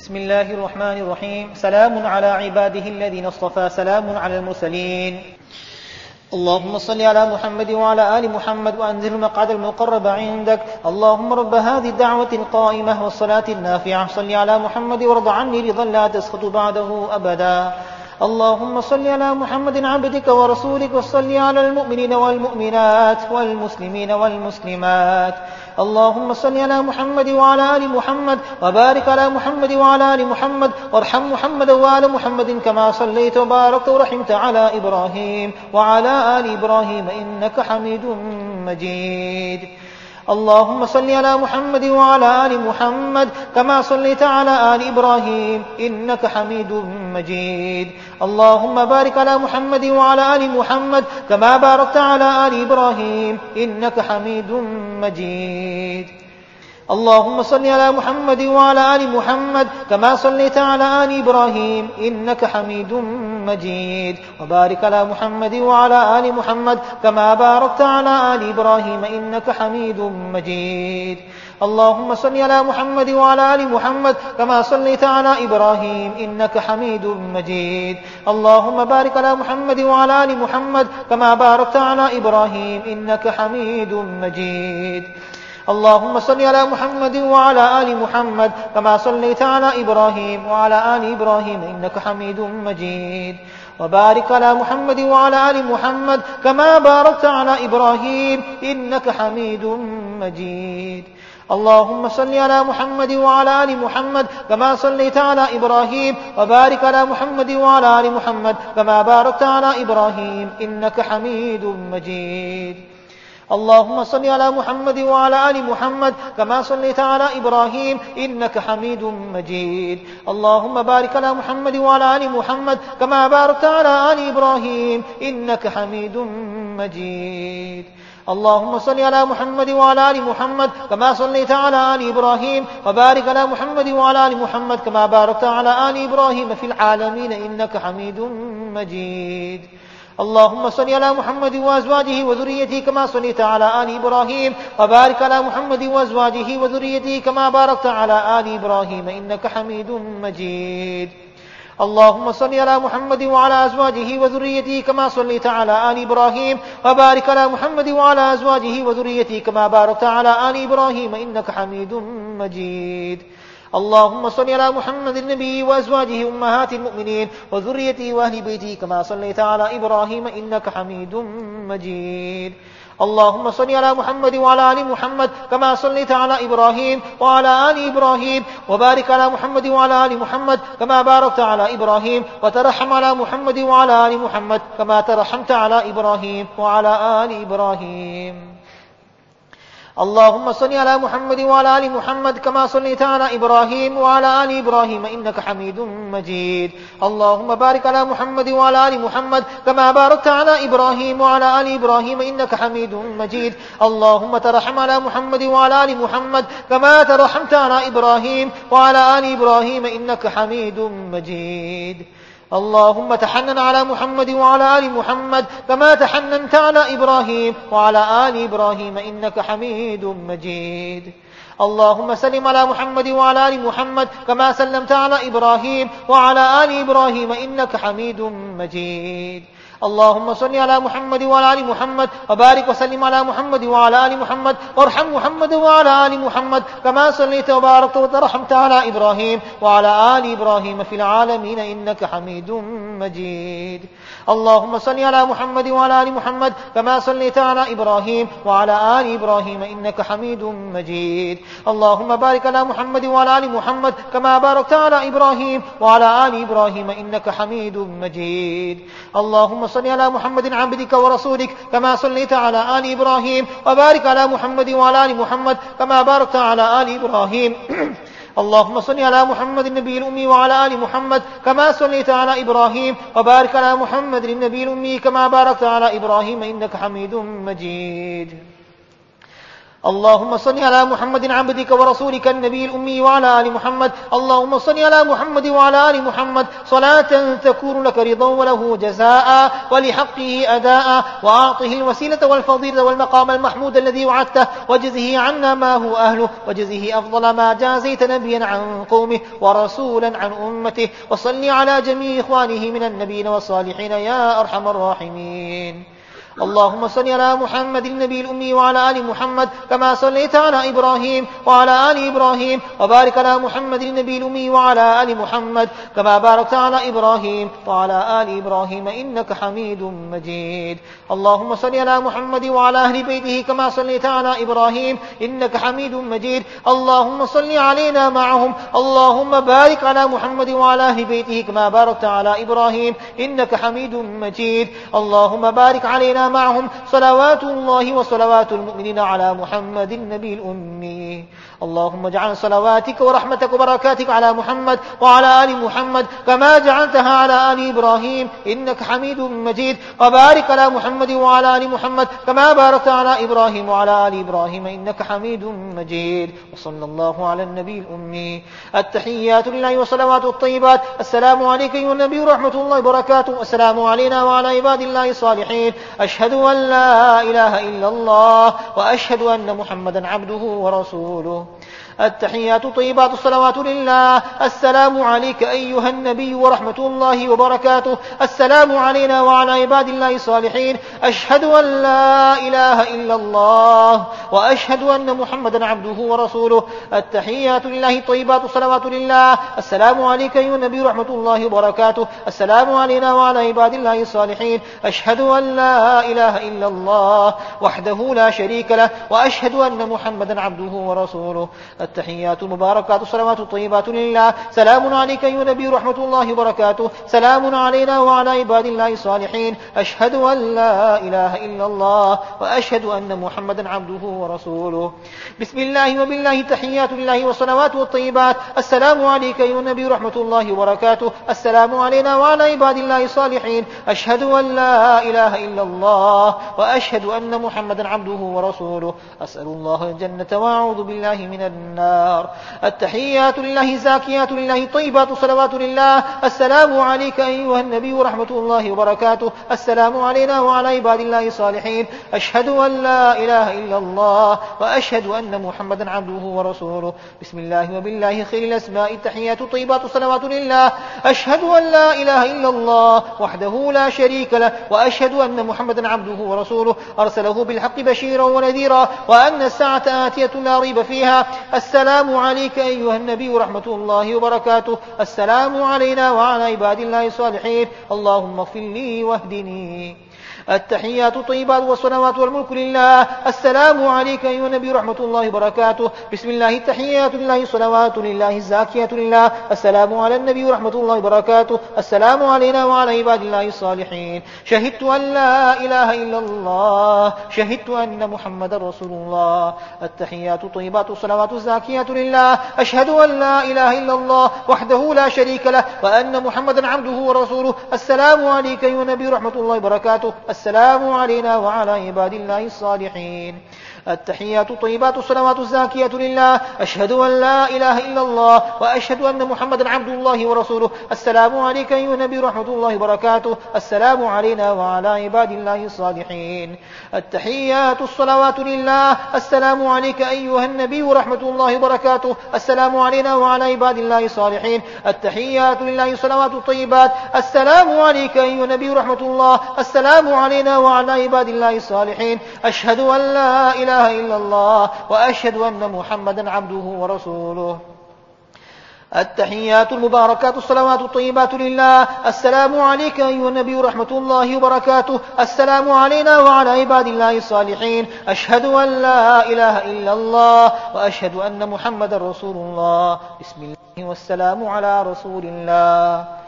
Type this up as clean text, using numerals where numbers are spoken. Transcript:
بسم الله الرحمن الرحيم. سلام على عباده الذين اصطفى، سلام على المرسلين. اللهم صل على محمد وعلى آل محمد وأنزل المقعد المقرب عندك. اللهم رب هذه الدعوة القائمة والصلاة النافعة، صل على محمد وارض عني رضا لا تسخط بعده أبدا. اللهم صل على محمد عبدك ورسولك، وصل على المؤمنين والمؤمنات والمسلمين والمسلمات. اللهم صل على محمد وعلى آل محمد، وبارك على محمد وعلى آل محمد، وارحم محمد وآل محمد كما صليت وباركت ورحمت على إبراهيم وعلى آل إبراهيم إنك حميد مجيد. اللهم صل على محمد وعلى آل محمد كما صليت على آل إبراهيم إنك حميد مجيد. اللهم بارك على محمد وعلى آل محمد كما باركت على آل إبراهيم إنك حميد مجيد. اللهم صل على محمد وعلى آل محمد كما صليت على آل إبراهيم إنك حميد مجيد. وبارك على محمد وعلى آل محمد كما باركت على آل إبراهيم إنك حميد مجيد. اللهم صل على محمد وعلى آل محمد كما صليت على إبراهيم إنك حميد مجيد. اللهم بارك على محمد وعلى آل محمد كما باركت على إبراهيم إنك حميد مجيد. اللهم صل على محمد وعلى آل محمد كما صليت على إبراهيم وعلى آل إبراهيم إنك حميد مجيد. وبارك على محمد وعلى آل محمد كما باركت على إبراهيم إنك حميد مجيد. اللهم صل على محمد وعلى آل محمد كما صليت على إبراهيم، وبارك على محمد وعلى آل محمد كما باركت على إبراهيم إنك حميد مجيد. اللهم صل على محمد وعلى آل محمد كما صليت على إبراهيم إنك حميد مجيد. اللهم بارك على محمد وعلى آل محمد كما باركت على آل إبراهيم إنك حميد مجيد. اللهم صل على محمد وعلى آل محمد كما صليت على آل إبراهيم، وبارك على محمد وعلى آل محمد كما باركت على آل إبراهيم في العالمين إنك حميد مجيد. اللهم صل على محمد وأزواجه وذريته كما صليت على آل إبراهيم، وبارك على محمد وأزواجه وذريته كما باركت على آل إبراهيم إنك حميد مجيد. اللهم صل على محمد وعلى أزواجه وذريته كما صليت على آل إبراهيم، وبارك على محمد وعلى أزواجه وذريته كما باركت على آل إبراهيم إنك حميد مجيد. اللهم صل على محمد النبي وأزواجه أمهات المؤمنين وذريته وأهل بيته كما صليت على إبراهيم إنك حميد مجيد. اللهم صل على محمد وعلى آل محمد كما صليت على إبراهيم وعلى آل إبراهيم، وبارك على محمد وعلى آل محمد كما باركت على إبراهيم، وترحم على محمد وعلى آل محمد كما ترحمت على إبراهيم وعلى آل إبراهيم. اللهم صل على محمد وعلى آل محمد كما صليت على إبراهيم وعلى آل إبراهيم إنك حميد مجيد. اللهم بارك على محمد وعلى آل محمد كما باركت على إبراهيم وعلى آل إبراهيم إنك حميد مجيد. اللهم ترحم على محمد وعلى آل محمد كما ترحمت على إبراهيم وعلى آل إبراهيم إنك حميد مجيد. اللهم تحنن على محمد وعلى آل محمد كما تحننت على إبراهيم وعلى آل إبراهيم إنك حميد مجيد. اللهم سلم على محمد وعلى آل محمد كما سلمت على إبراهيم وعلى آل إبراهيم إنك حميد مجيد. اللهم صل على محمد وعلى آل محمد، وبارك وسلم على محمد وعلى آل محمد، وارحم محمد وعلى آل محمد كما صليت وباركت وترحمت على إبراهيم وعلى آل إبراهيم في العالمين إنك حميد مجيد. اللهم صل على محمد وعلى آل محمد كما صليت على إبراهيم وعلى آل إبراهيم إنك حميد مجيد. اللهم بارك على محمد وعلى آل محمد كما باركت على إبراهيم وعلى آل إبراهيم إنك حميد مجيد. اللهم صل على محمد عبدك ورسولك كما صليت على آل إبراهيم، وبارك على محمد وعلى آل محمد كما باركت على آل إبراهيم. اللهم صل على محمد النبي الأمي وعلى آل محمد كما صليت على إبراهيم، وبارك على محمد النبي الأمي كما باركت على إبراهيم إنك حميد مجيد. اللهم صل على محمد عبدك ورسولك النبي الأمي وعلى آل محمد. اللهم صل على محمد وعلى آل محمد صلاة تكون لك رضا وله جزاء ولحقه أداء، وأعطه الوسيلة والفضيلة والمقام المحمود الذي وعدته، وجزه عنا ما هو أهله، وجزه أفضل ما جازيت نبيا عن قومه ورسولا عن أمته. وصل على جميع إخوانه من النبيين والصالحين يا أرحم الراحمين. اللهم صل على محمد النبي الأمي وعلى آل محمد كما صليت على إبراهيم وعلى آل إبراهيم، وبارك على محمد النبي الأمي وعلى آل محمد كما باركت على إبراهيم وعلى آل إبراهيم إنك حميد مجيد. اللهم صل على محمد وعلى أهل بيته كما صليت على إبراهيم إنك حميد مجيد. اللهم صل علينا معهم. اللهم بارك على محمد وعلى أهل بيته كما باركت على إبراهيم إنك حميد مجيد. اللهم بارك علينا معهم صلوات الله وصلوات المؤمنين على محمد النبي الأمي. اللهم اجعل صلواتك ورحمتك وبركاتك على محمد وعلى آل محمد كما جعلتها على آل إبراهيم إنك حميد مجيد. وبارك على محمد وعلى آل محمد كما باركت على إبراهيم وعلى آل إبراهيم إنك حميد مجيد. وصلى الله على النبي الأمي. التحيات لله وصلوات الطيبات. السلام عليك أيها النبي ورحمة الله وبركاته. السلام علينا وعلى عباد الله الصالحين. أشهد أن لا إله إلا الله وأشهد أن محمدا عبده ورسوله. التحيات طيبات الصلوات لله. السلام عليك أيها النبي ورحمة الله وبركاته. السلام علينا وعلى عباد الله الصالحين. أشهد أن لا إله إلا الله وأشهد أن محمدا عبده ورسوله. التحيات لله طيبات الصلوات لله. السلام عليك أيها النبي ورحمة الله وبركاته. السلام علينا وعلى عباد الله الصالحين. أشهد أن لا إله إلا الله وحده لا شريك له وأشهد أن محمدا عبده ورسوله. التحيات المباركات الصلوات الطيبات لله. سلام عليك أيها النبي ورحمة الله وبركاته. سلام علينا وعلى عباد الله الصالحين. أشهد أن لا إله إلا الله وأشهد أن محمدا عبده ورسوله. بسم الله وبالله تحيات الله والصلوات والطيبات. السلام عليك أيها النبي ورحمة الله وبركاته. السلام علينا وعلى عباد الله الصالحين. أشهد أن لا إله إلا الله وأشهد أن محمدا عبده ورسوله. أسأل الله الجنة وأعوذ بالله من النار. التحيات لله زاكيات لله طيبات صلوات لله. السلام عليك أيها النبي ورحمة الله وبركاته. السلام علينا وعلى عباد الله الصالحين. أشهد أن لا إله إلا الله وأشهد أن محمدا عبده ورسوله. بسم الله وبالله خير الأسماء. التحيات طيبات صلوات لله. أشهد أن لا إله إلا الله وحده لا شريك له وأشهد أن محمدا عبده ورسوله. أرسله بالحق بشيرا ونذيرا وأن الساعة آتية لا ريب فيها. السلام عليك أيها النبي ورحمة الله وبركاته. السلام علينا وعلى عباد الله الصالحين. اللهم اغفر لي واهدني. التحيات الطيبات والصلوات والملك لله. السلام عليك أيها النبي ورحمة الله وبركاته. بسم الله التحيات لله الصلوات لله الزاكيات لله. السلام على النبي ورحمة الله وبركاته. السلام علينا وعلى عباد الله الصالحين. شهدت أن لا إله إلا الله. شهدت أن محمد رسول الله. التحيات الطيبات الصلوات الزاكيات لله. أشهد أن لا إله إلا الله وحده لا شريك له وأن محمدا عبده ورسوله. السلام عليك أيها النبي ورحمة الله وبركاته. السلام علينا وعلى عباد الله الصالحين. التحيات الطيبات الصلوات الزاكيات لله. أشهد أن لا إله إلا الله وأشهد أن محمدا عبد الله ورسوله. السلام عليك أيها النبي ورحمة الله وبركاته. السلام علينا وعلى عباد الله الصالحين. التحيات الصلوات لله. السلام عليك أيها النبي ورحمة الله وبركاته. السلام علينا وعلى عباد الله الصالحين. التحيات لله الصلوات الطيبات. السلام عليك أيها النبي ورحمة الله. السلام علينا وعلى عباد الله الصالحين. أشهد أن لا إله إلا الله وأشهد أن محمدا عبده ورسوله. التحيات المباركات الصلوات الطيبات لله. السلام عليك أيها النبي ورحمة الله وبركاته. السلام علينا وعلى عباد الله الصالحين. أشهد أن لا إله إلا الله وأشهد أن محمدا رسول الله. بسم الله والسلام على رسول الله.